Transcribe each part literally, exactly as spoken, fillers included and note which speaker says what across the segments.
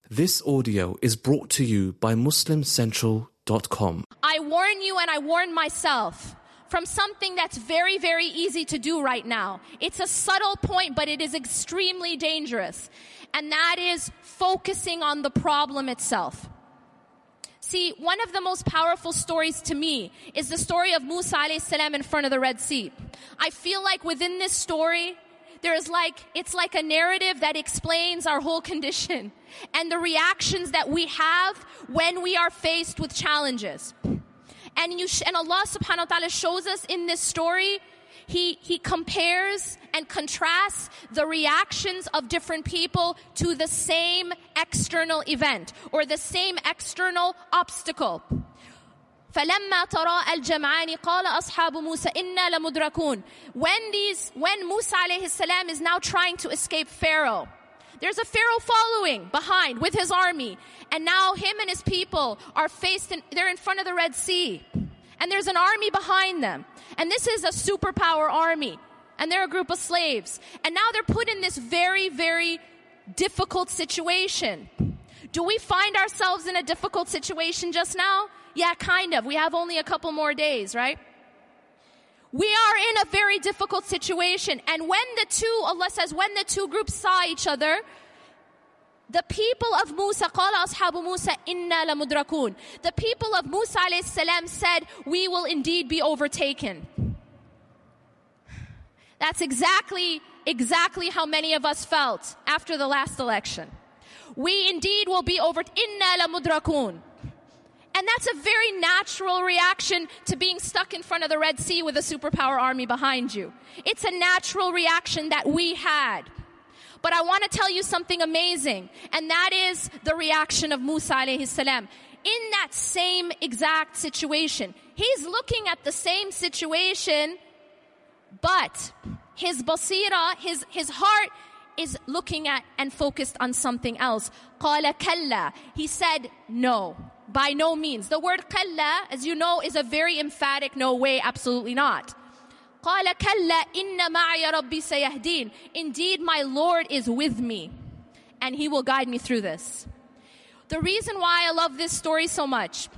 Speaker 1: This audio is brought to you by Muslim Central dot com.
Speaker 2: I warn you and I warn myself from something that's very, very easy to do right now. It's a subtle point, but it is extremely dangerous. And that is focusing on the problem itself. See, one of the most powerful stories to me is the story of Musa alayhi salam in front of the Red Sea. I feel like within this story, there's like, it's like a narrative that explains our whole condition and the reactions that we have when we are faced with challenges. And you sh- and Allah subhanahu wa ta'ala shows us in this story, He, he compares and contrasts the reactions of different people to the same external event or the same external obstacle. فَلَمَّا تَرَاءَ الْجَمْعَانِ قَالَ أَصْحَابُ مُوسَى إِنَّا لَمُدْرَكُونَ When these, when Musa alayhi salam is now trying to escape Pharaoh, there's a Pharaoh following behind with his army. And now him and his people are faced, in, they're in front of the Red Sea. And there's an army behind them. And this is a superpower army. And they're a group of slaves. And now they're put in this very, very difficult situation. Do we find ourselves in a difficult situation just now? Yeah, kind of. We have only a couple more days, right? We are in a very difficult situation. And when the two, Allah says, when the two groups saw each other, the people of Musa, قال أصحاب موسى إنا لمدركون. The people of Musa alayhi salam said, we will indeed be overtaken. That's exactly, exactly how many of us felt after the last election. We indeed will be over, إنا لمدركون. And that's a very natural reaction to being stuck in front of the Red Sea with a superpower army behind you. It's a natural reaction that we had. But I want to tell you something amazing, and that is the reaction of Musa alayhi salam. In that same exact situation, he's looking at the same situation, but his basira, his, his heart is looking at and focused on something else. قَالَ كَلَّا He said, no, by no means. The word كَلَّا, as you know, is a very emphatic no way, absolutely not. قَالَ كَلَّا إِنَّ مَعَيَ رَبِّي سَيَهْدِينَ Indeed, my Lord is with me, and He will guide me through this. The reason why I love this story so much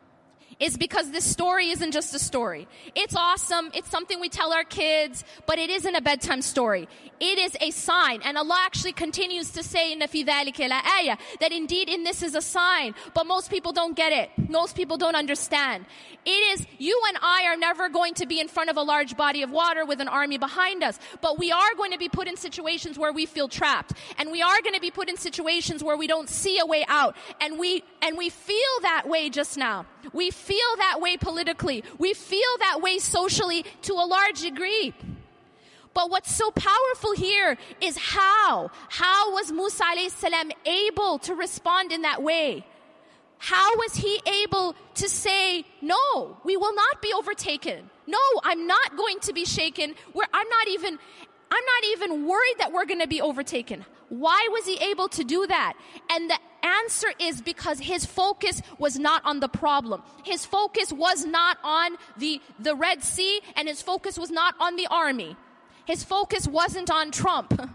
Speaker 2: is because this story isn't just a story. It's awesome. It's something we tell our kids, but it isn't a bedtime story. It is a sign. And Allah actually continues to say, إِنَّ فِي ذَلِكَ لَآيَةً that indeed in this is a sign. But most people don't get it. Most people don't understand. It is, you and I are never going to be in front of a large body of water with an army behind us. But we are going to be put in situations where we feel trapped. And we are going to be put in situations where we don't see a way out. And we, and we feel that way just now. We feel that way politically. We feel that way socially to a large degree. But what's so powerful here is how. How was Musa alayhi salam able to respond in that way? How was he able to say, no, we will not be overtaken. No, I'm not going to be shaken. We're, I'm not even, I'm not even worried that we're going to be overtaken. Why was he able to do that? And the answer is because his focus was not on the problem. His focus was not on the, the Red Sea, and his focus was not on the army. His focus wasn't on Trump.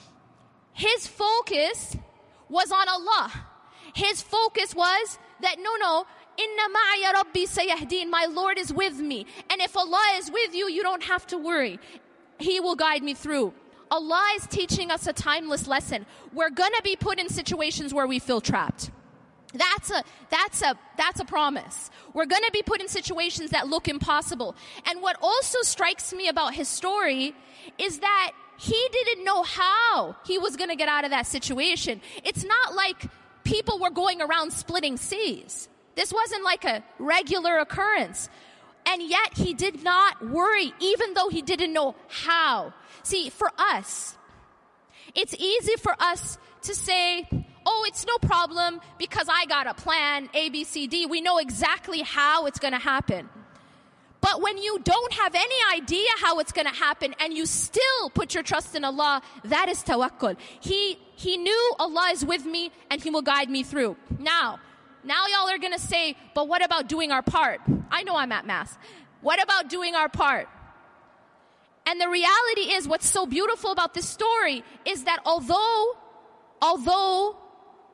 Speaker 2: His focus was on Allah. His focus was that, no, no, Inna ma'aya Rabbi sayahdeen, my Lord is with me. And if Allah is with you, you don't have to worry. He will guide me through. Allah is teaching us a timeless lesson. We're going to be put in situations where we feel trapped. That's a, that's a, that's a promise. We're going to be put in situations that look impossible. And what also strikes me about his story is that he didn't know how he was going to get out of that situation. It's not like people were going around splitting seas. This wasn't like a regular occurrence. And yet he did not worry, even though he didn't know how. See, for us, it's easy for us to say, oh, it's no problem because I got a plan, A, B, C, D. We know exactly how it's going to happen. But when you don't have any idea how it's going to happen and you still put your trust in Allah, that is tawakkul. He, he knew Allah is with me and He will guide me through. Now, now y'all are going to say, but what about doing our part? I know I'm at Mass. What about doing our part? And the reality is, what's so beautiful about this story is that although, although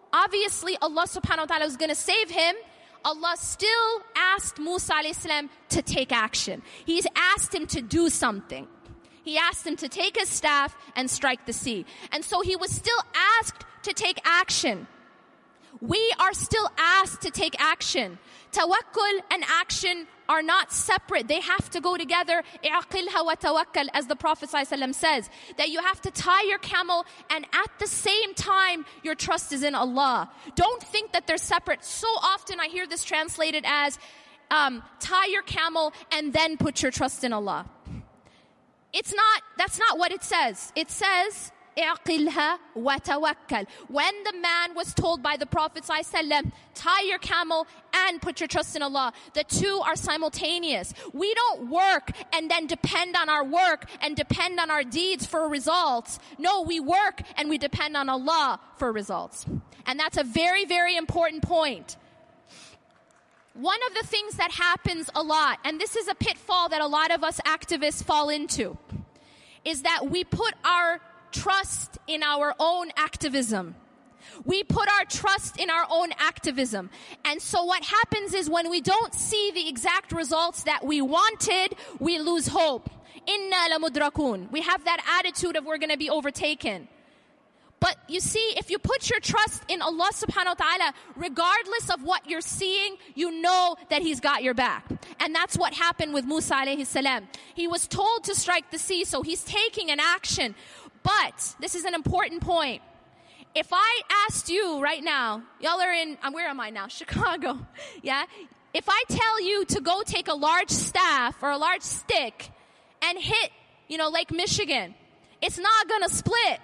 Speaker 2: obviously Allah subhanahu wa ta'ala was going to save him, Allah still asked Musa alayhi salam to take action. He's asked him to do something. He asked him to take his staff and strike the sea. And so he was still asked to take action. We are still asked to take action. Tawakkul and action are not separate. They have to go together. I'aqilha wa tawakkal, as the Prophet ﷺ says, that you have to tie your camel and at the same time your trust is in Allah. Don't think that they're separate. So often I hear this translated as um, tie your camel and then put your trust in Allah. It's not, that's not what it says. It says, اعقلها وتوكل. When the man was told by the Prophet ﷺ, tie your camel and put your trust in Allah, the two are simultaneous. We don't work and then depend on our work and depend on our deeds for results. No, we work and we depend on Allah for results. And that's a very, very important point. One of the things that happens a lot, and this is a pitfall that a lot of us activists fall into, is that we put our trust in our own activism. We put our trust in our own activism. And so what happens is when we don't see the exact results that we wanted, we lose hope. Inna lamudrakun. We have that attitude of we're going to be overtaken. But you see, if you put your trust in Allah subhanahu wa ta'ala, regardless of what you're seeing, you know that He's got your back. And that's what happened with Musa alayhi salam. He was told to strike the sea, so he's taking an action. But, this is an important point. If I asked you right now, y'all are in, where am I now? Chicago. Yeah? If I tell you to go take a large staff or a large stick and hit, you know, Lake Michigan, it's not gonna split.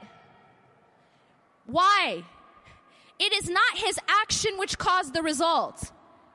Speaker 2: Why? It is not his action which caused the result.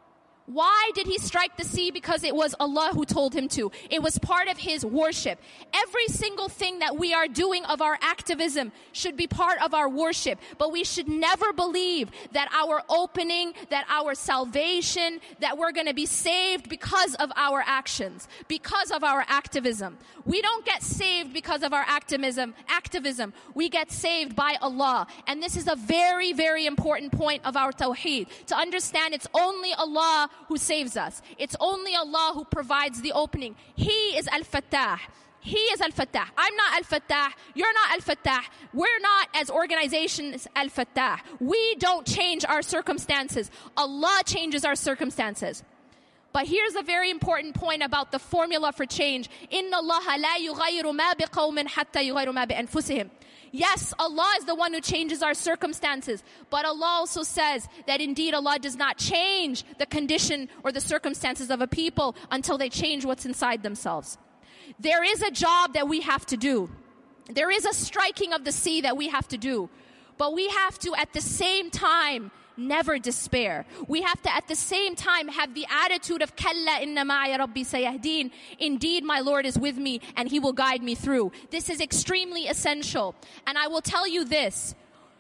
Speaker 2: Why did he strike the sea? Because it was Allah who told him to. It was part of his worship. Every single thing that we are doing of our activism should be part of our worship. But we should never believe that our opening, that our salvation, that we're going to be saved because of our actions, because of our activism. We don't get saved because of our activism. Activism. We get saved by Allah. And this is a very, very important point of our tawheed. To understand it's only Allah who saves us. It's only Allah who provides the opening. He is Al-Fattah. He is Al-Fattah. I'm not Al-Fattah. You're not Al-Fattah. We're not, as organizations, Al-Fattah. We don't change our circumstances. Allah changes our circumstances. But here's a very important point about the formula for change. إِنَّ اللَّهَ لَا يُغَيِّرُ مَا بِقَوْمٍ حَتَّى يُغَيِّرُ مَا بِأَنفُسِهِمْ. Yes, Allah is the one who changes our circumstances. But Allah also says that indeed Allah does not change the condition or the circumstances of a people until they change what's inside themselves. There is a job that we have to do. There is a striking of the sea that we have to do. But we have to at the same time never despair. We have to at the same time have the attitude of Kalla inna ma'a rabbi sayahdeen. Indeed, my Lord is with me and He will guide me through. This is extremely essential. And I will tell you this.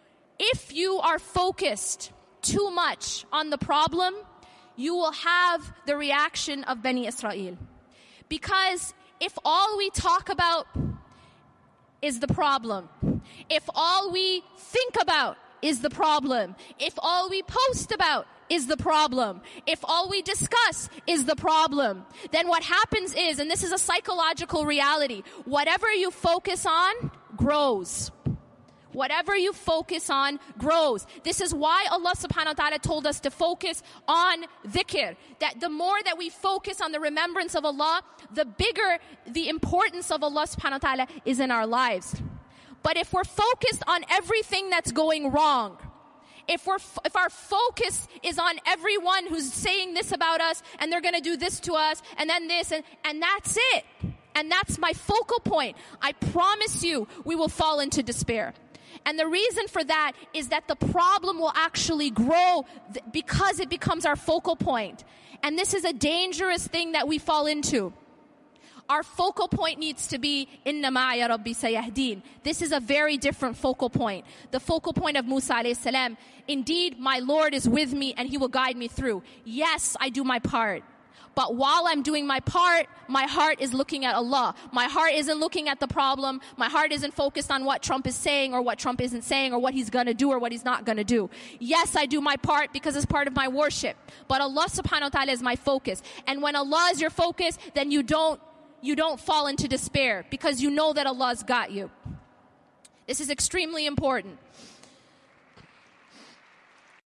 Speaker 2: If you are focused too much on the problem, you will have the reaction of Bani Israel. Because if all we talk about is the problem, if all we think about is the problem, if all we post about is the problem, if all we discuss is the problem, then what happens is, and this is a psychological reality, whatever you focus on grows. Whatever you focus on grows. This is why Allah subhanahu wa ta'ala told us to focus on dhikr. That the more that we focus on the remembrance of Allah, the bigger the importance of Allah subhanahu wa ta'ala is in our lives. But if we're focused on everything that's going wrong, if we're if our focus is on everyone who's saying this about us, and they're going to do this to us, and then this, and, and that's it, and that's my focal point, I promise you we will fall into despair. And the reason for that is that the problem will actually grow th- because it becomes our focal point. And this is a dangerous thing that we fall into. Our focal point needs to be Inna ma'a rabbi sayahdeen. This is a very different focal point. The focal point of Musa alayhi salam. Indeed, my Lord is with me and He will guide me through. Yes, I do my part. But while I'm doing my part, my heart is looking at Allah. My heart isn't looking at the problem. My heart isn't focused on what Trump is saying or what Trump isn't saying or what he's going to do or what he's not going to do. Yes, I do my part because it's part of my worship. But Allah subhanahu wa ta'ala is my focus. And when Allah is your focus, then you don't, you don't fall into despair because you know that Allah's got you. This is extremely important.